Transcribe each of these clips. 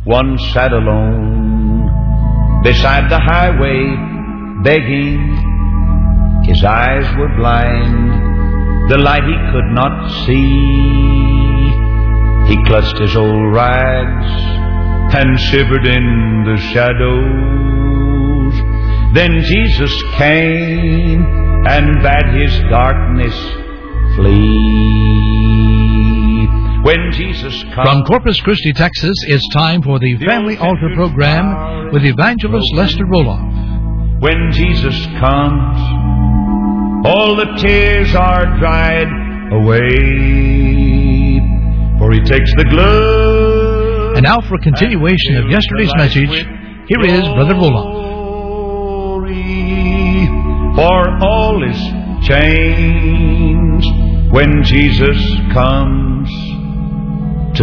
once sat alone beside the highway, begging. His eyes were blind, the light he could not see. He clutched his old rags and shivered in the shadows. Then Jesus came and bade his darkness flee. When Jesus comes... From Corpus Christi, Texas, it's time for the Family Altar Program with Evangelist Lester Roloff. When Jesus comes, all the tears are dried away, for He takes the glove. And now for a continuation of yesterday's message, here is Brother Roloff. For all is changed when Jesus comes to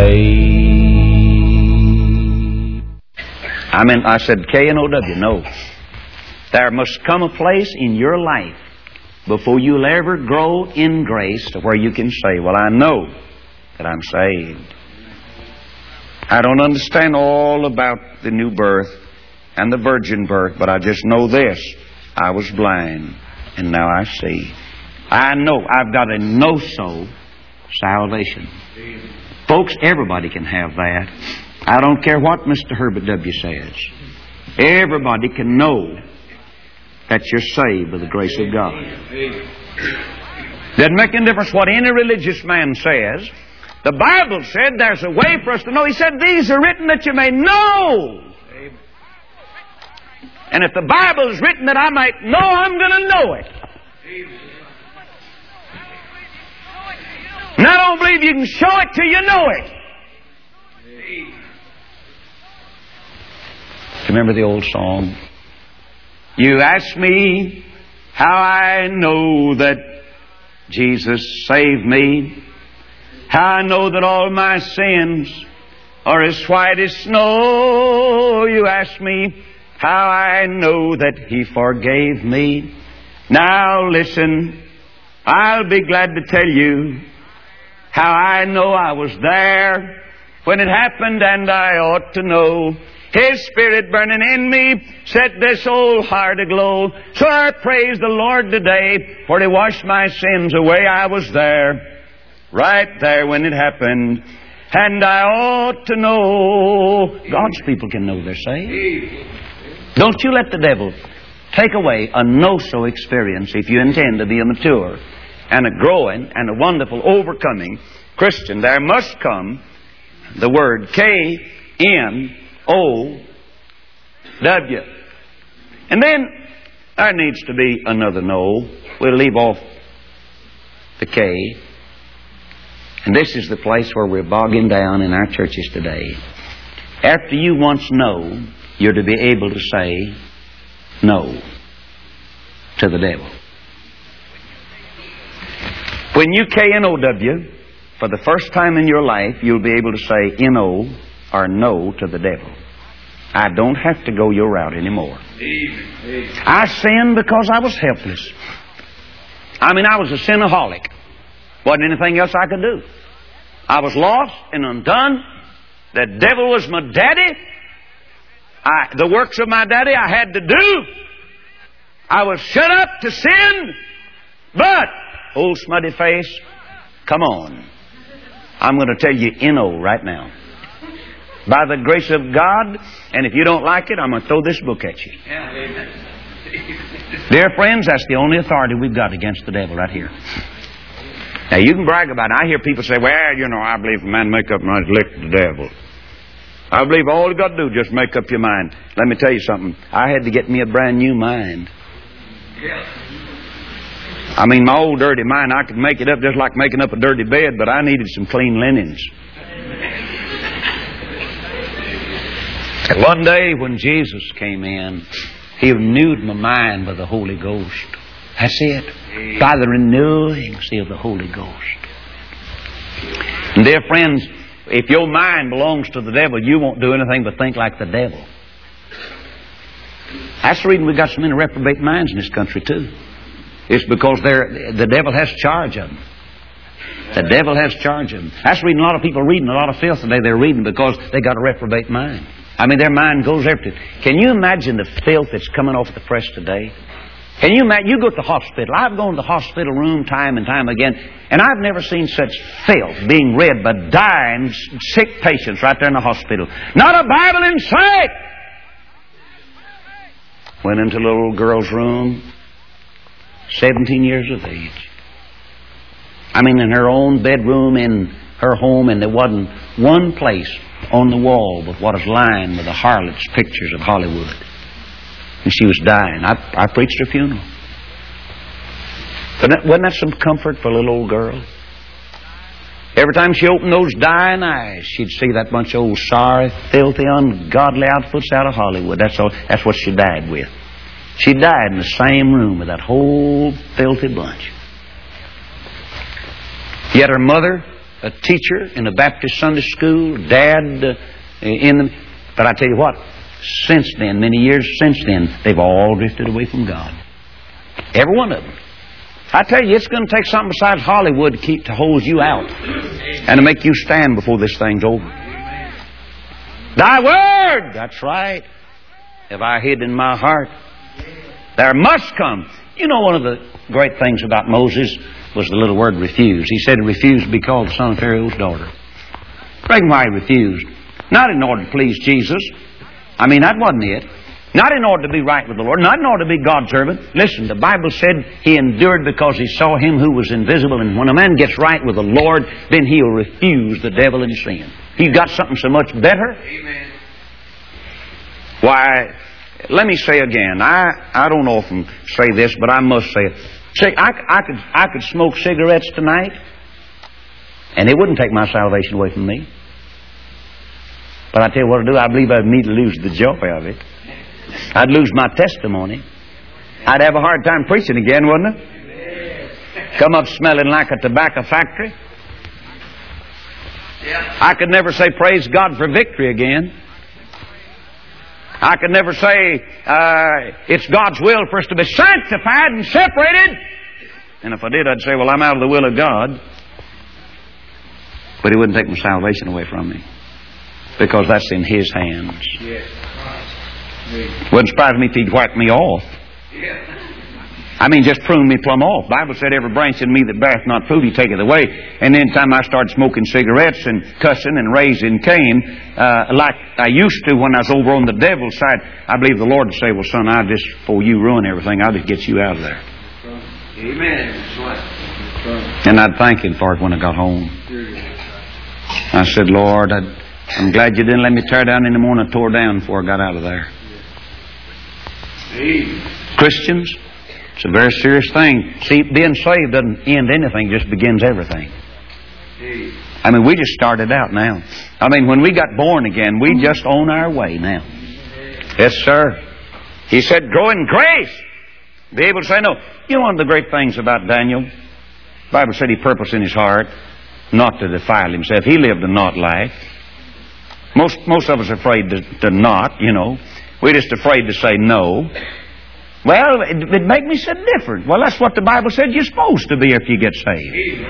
stay. I said K-N-O-W. No. There must come a place in your life before you'll ever grow in grace to where you can say, well, I know that I'm saved. I don't understand all about the new birth and the virgin birth, but I just know this. I was blind, and now I see. I know I've got a no-so salvation. Folks, everybody can have that. I don't care what Mr. Herbert W. says. Everybody can know that you're saved by the grace of God. Doesn't make any difference what any religious man says. The Bible said there's a way for us to know. He said, these are written that you may know. And if the Bible is written that I might know, I'm going to know it. And I don't believe you can show it till you know it. Remember the old song? You ask me how I know that Jesus saved me, how I know that all my sins are as white as snow. You ask me how I know that He forgave me. Now listen, I'll be glad to tell you how I know I was there when it happened, and I ought to know. His Spirit burning in me set this old heart aglow. So I praise the Lord today, for He washed my sins away. I was there, right there when it happened, and I ought to know. God's people can know they're saved. Don't you let the devil take away a no-so experience if you intend to be a mature and a growing and a wonderful overcoming Christian. There must come the word K-N-O-W. And then there needs to be another no. We'll leave off the K. And this is the place where we're bogging down in our churches today. After you once know, you're to be able to say no to the devil. When you K-N-O-W, for the first time in your life, you'll be able to say N-O or no to the devil. I don't have to go your route anymore. I sinned because I was helpless. I was a sinaholic. Wasn't anything else I could do. I was lost and undone. The devil was my daddy. The works of my daddy I had to do. I was shut up to sin. But, old smutty face, come on. I'm going to tell you N-O right now. By the grace of God, and if you don't like it, I'm going to throw this book at you. Dear friends, that's the only authority we've got against the devil right here. Now, you can brag about it. I hear people say, well, I believe a man make up his mind to lick the devil. I believe all you got to do is just make up your mind. Let me tell you something. I had to get me a brand new mind. My old dirty mind, I could make it up just like making up a dirty bed, but I needed some clean linens. And one day when Jesus came in, He renewed my mind by the Holy Ghost. That's it. By the renewing, see, of the Holy Ghost. And dear friends, if your mind belongs to the devil, you won't do anything but think like the devil. That's the reason we've got so many reprobate minds in this country, too. It's because the devil has charge of them. The devil has charge of them. That's reading a lot of people reading a lot of filth today. They're reading because they got a reprobate mind. I mean, their mind goes everything. Can you imagine the filth that's coming off the press today? Can you imagine? You go to the hospital. I've gone to the hospital room time and time again, and I've never seen such filth being read by dying, sick patients right there in the hospital. Not a Bible in sight! Went into a little girl's room, 17 years of age. I mean, in her own bedroom, in her home, and there wasn't one place on the wall but what was lined with the harlots' pictures of Hollywood. And she was dying. I preached her funeral. Wasn't that some comfort for a little old girl? Every time she opened those dying eyes, she'd see that bunch of old sorry, filthy, ungodly outfits out of Hollywood. That's what she died with. She died in the same room with that whole filthy bunch. Yet her mother, a teacher in a Baptist Sunday school, dad but I tell you what, since then, many years since then, they've all drifted away from God. Every one of them. I tell you, it's going to take something besides Hollywood to hold you out and to make you stand before this thing's over. Thy word, that's right, have I hid in my heart. There must come. You know, one of the great things about Moses was the little word refuse. He said he refused to be called the son of Pharaoh's daughter. Reckon why he refused. Not in order to please Jesus. I mean, that wasn't it. Not in order to be right with the Lord. Not in order to be God's servant. Listen, the Bible said he endured because he saw him who was invisible. And when a man gets right with the Lord, then he'll refuse the devil and sin. He's got something so much better. Amen. Why, let me say again, I don't often say this, but I must say it. See, I could smoke cigarettes tonight, and it wouldn't take my salvation away from me. But I tell you what I'd do, I believe I'd immediately lose the joy of it. I'd lose my testimony. I'd have a hard time preaching again, wouldn't I? Come up smelling like a tobacco factory. I could never say praise God for victory again. I could never say it's God's will for us to be sanctified and separated. And if I did, I'd say, well, I'm out of the will of God. But He wouldn't take my salvation away from me, because that's in His hands. Wouldn't surprise me if He'd whack me off. I mean, just prune me plumb off. The Bible said, every branch in me that beareth not fruit, He taketh away. And then time I started smoking cigarettes and cussing and raising Cain, like I used to when I was over on the devil's side, I believe the Lord would say, well, son, before you ruin everything, I'll just get you out of there. Amen. And I'd thank Him for it when I got home. I said, Lord, I'm glad You didn't let me tear down any more than I tore down before I got out of there. Christians, it's a very serious thing. See, being saved doesn't end anything, just begins everything. I mean, we just started out now. I mean, when we got born again, we just on our way now. Yes, sir. He said, grow in grace. Be able to say no. You know, one of the great things about Daniel, the Bible said he purposed in his heart not to defile himself. He lived a not life. Most of us are afraid to not, you know. We're just afraid to say no. Well, it make me so different. Well, that's what the Bible said you're supposed to be if you get saved.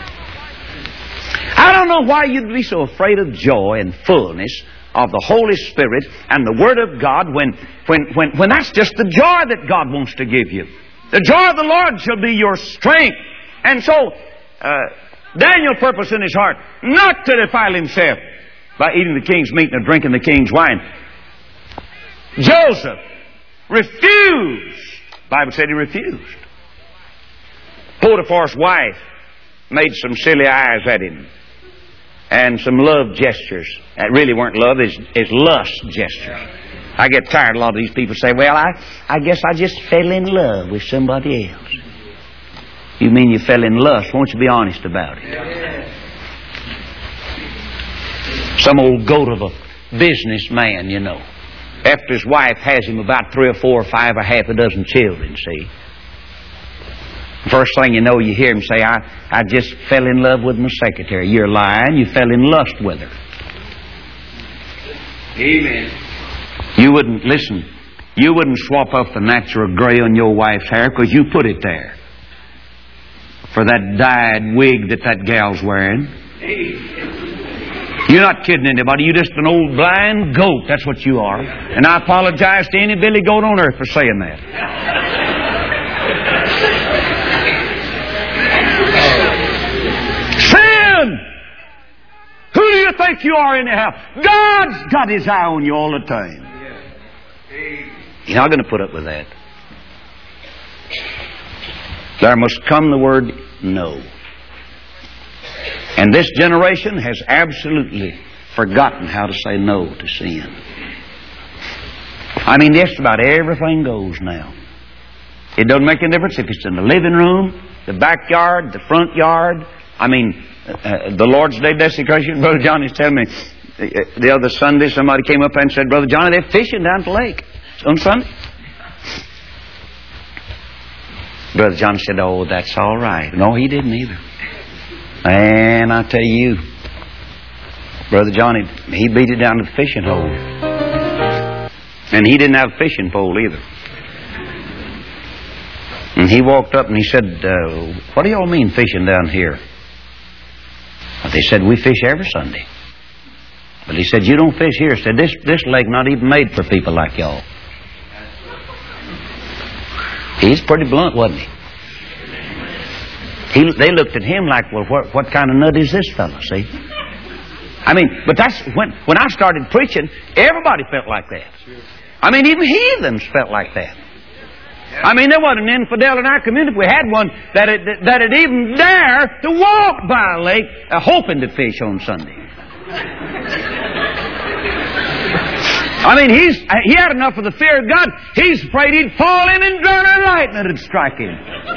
I don't know why you'd be so afraid of joy and fullness of the Holy Spirit and the Word of God when that's just the joy that God wants to give you. The joy of the Lord shall be your strength. And so, Daniel purposed in his heart not to defile himself by eating the king's meat and drinking the king's wine. Joseph refused. The Bible said he refused. Potiphar's wife made some silly eyes at him and some love gestures. That really weren't love, it's lust gestures. I get tired. A lot of these people say, well, I guess I just fell in love with somebody else. You mean you fell in lust? Won't you be honest about it? Some old goat of a businessman, you know. After his wife has him about 3 or 4 or 5 or half a dozen children, see. First thing you know, you hear him say, I just fell in love with my secretary. You're lying. You fell in lust with her. Amen. You wouldn't swap off the natural gray on your wife's hair because you put it there. for that dyed wig that gal's wearing. You're not kidding anybody. You're just an old blind goat. That's what you are. And I apologize to any billy goat on earth for saying that. Sin! Who do you think you are anyhow? God's got His eye on you all the time. You're not going to put up with that. There must come the word no. And this generation has absolutely forgotten how to say no to sin. I mean, just about everything goes now. It doesn't make any difference if it's in the living room, the backyard, the front yard. I mean, the Lord's Day desecration, Brother Johnny's telling me, the other Sunday somebody came up and said, Brother Johnny, they're fishing down at the lake on Sunday. Brother Johnny said, oh, that's all right. No, he didn't either. And I tell you, Brother Johnny, he beat it down to the fishing hole. And he didn't have a fishing pole either. And he walked up and he said, what do y'all mean fishing down here? Well, they said, we fish every Sunday. But he said, you don't fish here. He said, this lake not even made for people like y'all. He's pretty blunt, wasn't he? They looked at him like, well, what kind of nut is this fellow, see? I mean, but that's when I started preaching, everybody felt like that. I mean, even heathens felt like that. I mean, there wasn't an infidel in our community. We had one that'd even dare to walk by a lake hoping to fish on Sunday. I mean, he had enough of the fear of God. He's afraid he'd fall in and drown and lightning would strike him.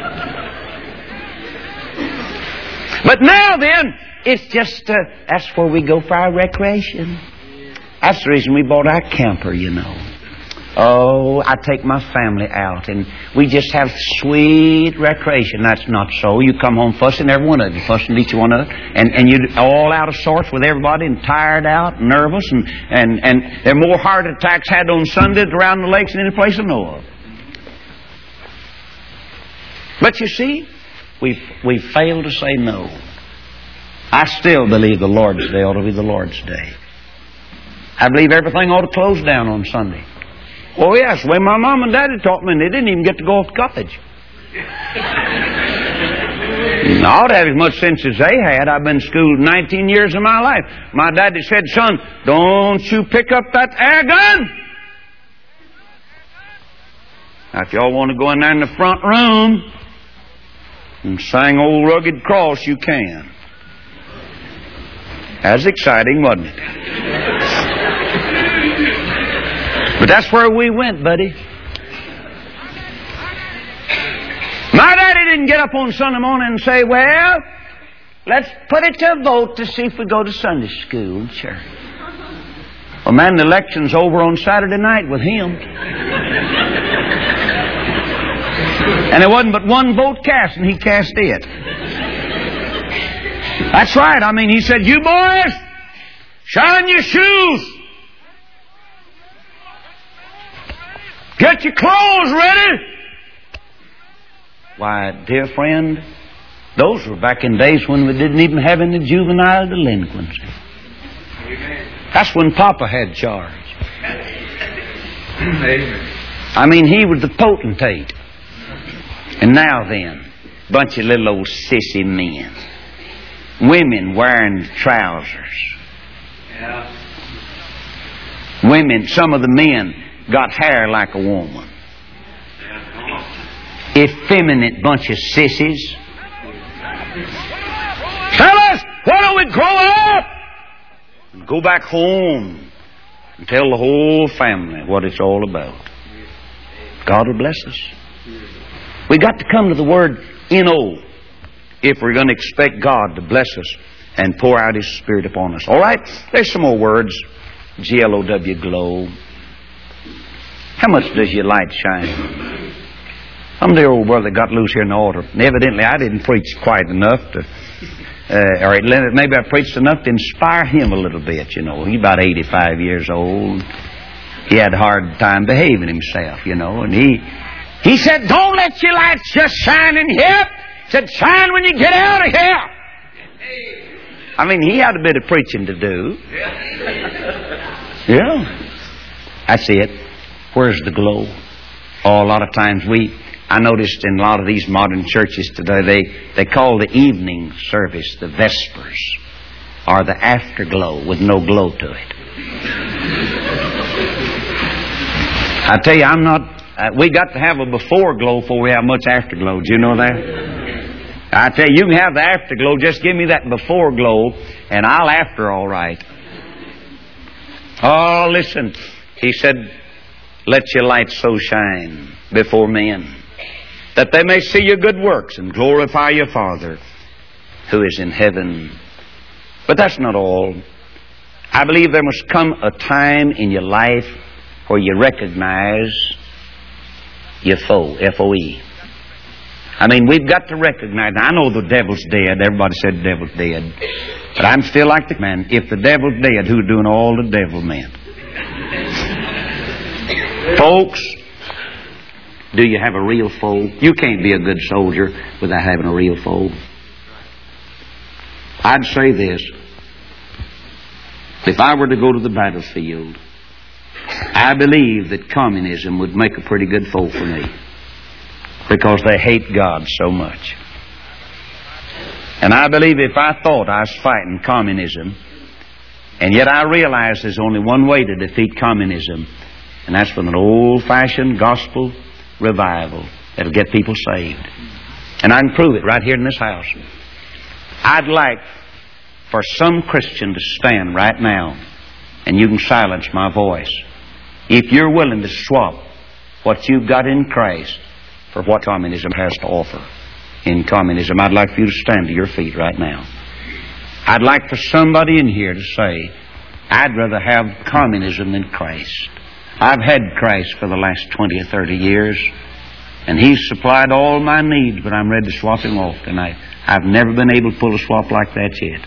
But now then, it's just, that's where we go for our recreation. That's the reason we bought our camper, you know. Oh, I take my family out and we just have sweet recreation. That's not so. You come home fussing, every one of you, fussing each one of them, and you're all out of sorts with everybody and tired out, and nervous, and there are more heart attacks had on Sundays around the lakes than any place I know of. But you see, we fail to say no. I still believe the Lord's Day ought to be the Lord's Day. I believe everything ought to close down on Sunday. Oh yes, the way my mom and daddy taught me, and they didn't even get to go off to college. I ought to have as much sense as they had. I've been schooled 19 years of my life. My daddy said, son, don't you pick up that air gun. Now, if y'all want to go in there in the front room and sing Old Rugged Cross, you can. That was exciting, wasn't it? But that's where we went, buddy. My daddy didn't get up on Sunday morning and say, well, let's put it to a vote to see if we go to Sunday school. Sure. Well, man, the election's over on Saturday night with him. And there wasn't but one vote cast, and he cast it. That's right. I mean, he said, you boys, shine your shoes. Get your clothes ready. Why, dear friend, those were back in days when we didn't even have any juvenile delinquency. That's when Papa had charge. I mean, he was the potentate. And now then, bunch of little old sissy men. Women wearing trousers. Women, some of the men got hair like a woman. Effeminate bunch of sissies. Fellas, why don't we grow up and go back home and tell the whole family what it's all about? God will bless us. We got to come to the word N-O if we're going to expect God to bless us and pour out His Spirit upon us. All right? There's some more words. G-L-O-W, glow. How much does your light shine? Some dear old brother got loose here in the altar. And evidently I didn't preach quite enough to, or maybe I preached enough to inspire him a little bit, you know. He's about 85 years old. He had a hard time behaving himself, you know. And he said, don't let your lights just shine in here. Said, shine when you get out of here. I mean, he had a bit of preaching to do. Yeah. That's it. Where's the glow? Oh, a lot of times I noticed in a lot of these modern churches today, they call the evening service the Vespers or the afterglow with no glow to it. I tell you, we got to have a before glow before we have much afterglow. Do you know that? I tell you, you can have the afterglow. Just give me that before glow and I'll after all right. Oh, listen. He said, let your light so shine before men that they may see your good works and glorify your Father who is in heaven. But that's not all. I believe there must come a time in your life where you recognize your foe, F-O-E. I mean, we've got to recognize. I know the devil's dead. Everybody said the devil's dead. But I'm still like the man. If the devil's dead, who's doing all the devil meant? Folks, do you have a real foe? You can't be a good soldier without having a real foe. I'd say this. If I were to go to the battlefield, I believe that communism would make a pretty good foe for me, because they hate God so much. And I believe if I thought I was fighting communism, and yet I realize there's only one way to defeat communism, and that's with an old-fashioned gospel revival that'll get people saved. And I can prove it right here in this house. I'd like for some Christian to stand right now, and you can silence my voice, if you're willing to swap what you've got in Christ for what communism has to offer. In communism, I'd like for you to stand to your feet right now. I'd like for somebody in here to say, I'd rather have communism than Christ. I've had Christ for the last 20 or 30 years, and He's supplied all my needs, but I'm ready to swap Him off tonight. I've never been able to pull a swap like that yet.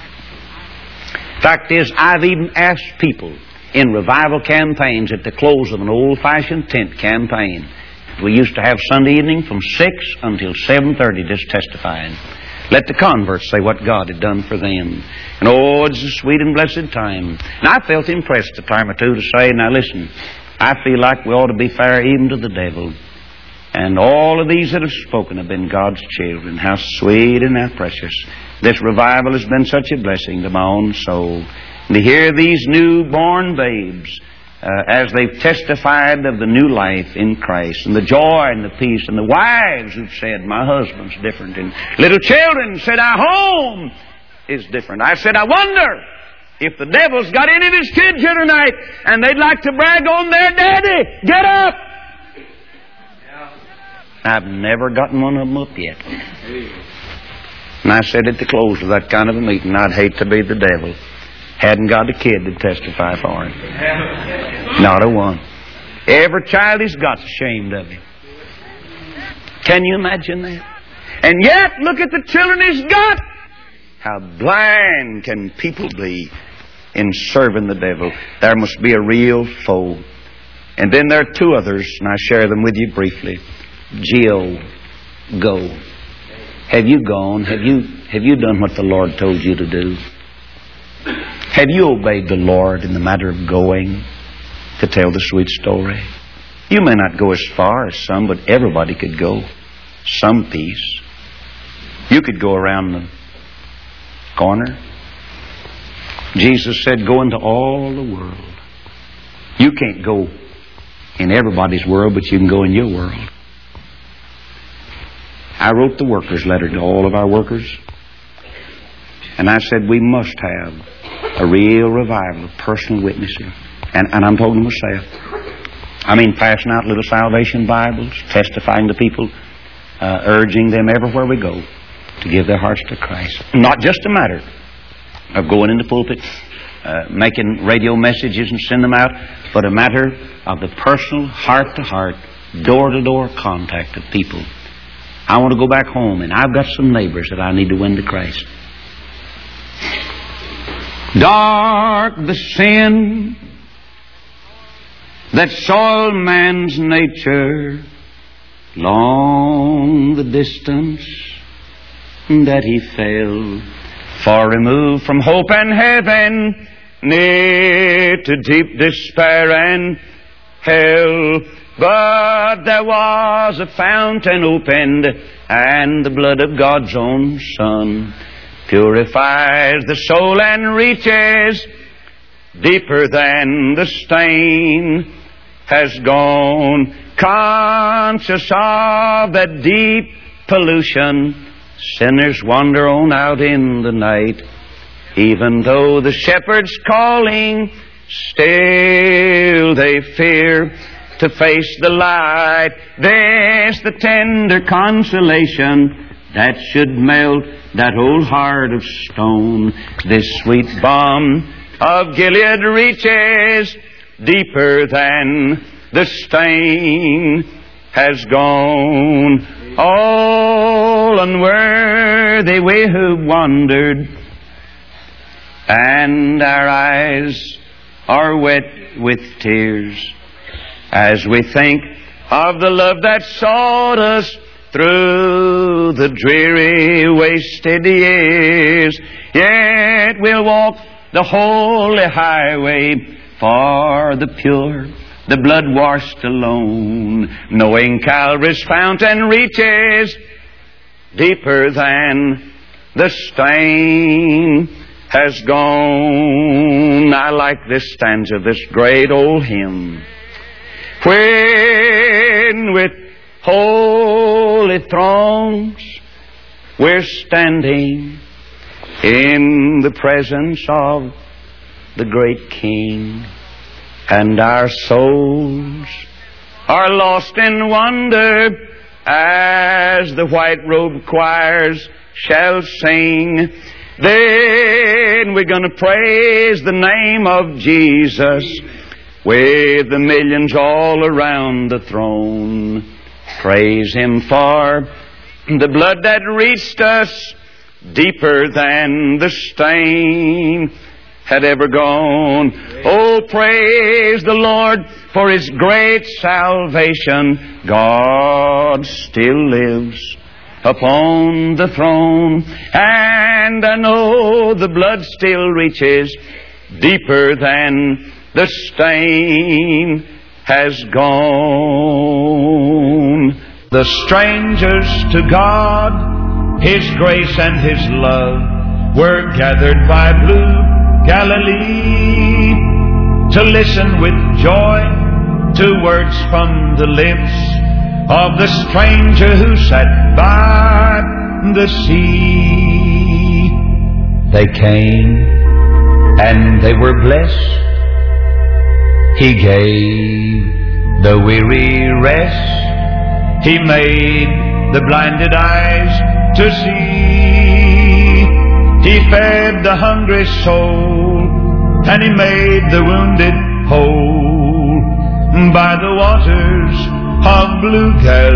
Fact is, I've even asked people in revival campaigns at the close of an old-fashioned tent campaign. We used to have Sunday evening from 6 until 7:30 just testifying. Let the converts say what God had done for them. And oh, it's a sweet and blessed time. And I felt impressed a time or two to say, now listen, I feel like we ought to be fair even to the devil. And all of these that have spoken have been God's children. How sweet and how precious. This revival has been such a blessing to my own soul. And to hear these newborn babes as they've testified of the new life in Christ, and the joy and the peace, and the wives who've said, my husband's different, and little children said, our home is different. I said, I wonder if the devil's got any of his kids here tonight, and they'd like to brag on their daddy. Get up! I've never gotten one of them up yet. And I said at the close of that kind of a meeting, I'd hate to be the devil. Hadn't got a kid to testify for him. Not a one. Every child he's got's ashamed of him. Can you imagine that? And yet, look at the children he's got. How blind can people be in serving the devil? There must be a real foe. And then there are two others, and I share them with you briefly. Jill, go. Have you gone? Have you done what the Lord told you to do? Have you obeyed the Lord in the matter of going to tell the sweet story? You may not go as far as some, but everybody could go some piece. You could go around the corner. Jesus said, go into all the world. You can't go in everybody's world, but you can go in your world. I wrote the workers' letter to all of our workers. And I said, we must have a real revival of personal witnessing. And I'm talking to myself. I mean, passing out little salvation Bibles, testifying to people, urging them everywhere we go to give their hearts to Christ. Not just a matter of going in the pulpit, making radio messages and send them out, but a matter of the personal, heart-to-heart, door-to-door contact of people. I want to go back home, and I've got some neighbors that I need to win to Christ. Dark the sin that soiled man's nature, long the distance that he fell, far removed from hope and heaven, near to deep despair and hell. But there was a fountain opened, and the blood of God's own Son purifies the soul and reaches deeper than the stain has gone. Conscious of that deep pollution, sinners wander on out in the night. Even though the shepherd's calling, still they fear to face the light. This the tender consolation that should melt that old heart of stone. This sweet balm of Gilead reaches deeper than the stain has gone. All unworthy we who wandered, and our eyes are wet with tears as we think of the love that sought us through the dreary wasted years. Yet we'll walk the holy highway for the pure, the blood-washed alone, knowing Calvary's fountain reaches deeper than the stain has gone. I like this stanza, this great old hymn. When with holy throngs we're standing in the presence of the great King, and our souls are lost in wonder as the white-robed choirs shall sing. Then we're going to praise the name of Jesus with the millions all around the throne. Praise Him for the blood that reached us deeper than the stain had ever gone. Oh, praise the Lord for His great salvation. God still lives upon the throne, and I know the blood still reaches deeper than the stain has gone. The strangers to God, His grace and His love, were gathered by blue Galilee to listen with joy to words from the lips of the stranger who sat by the sea. They came and they were blessed. He gave the weary rest. He made the blinded eyes to see. He fed the hungry soul, and He made the wounded whole by the waters of blue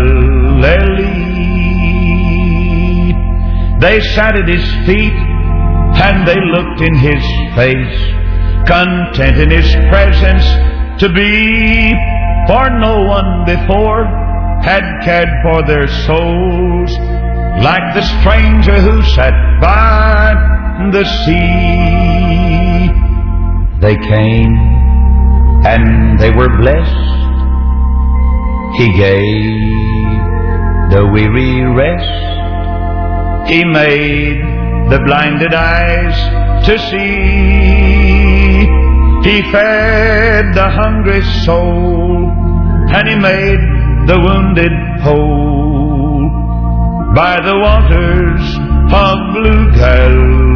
Galilee. They sat at His feet, and they looked in His face, content in His presence to be, for no one before had cared for their souls like the stranger who sat by the sea. They came and they were blessed. He gave the weary rest. He made the blinded eyes to see. He fed the hungry soul, and He made the wounded whole by the waters of blue Galilee.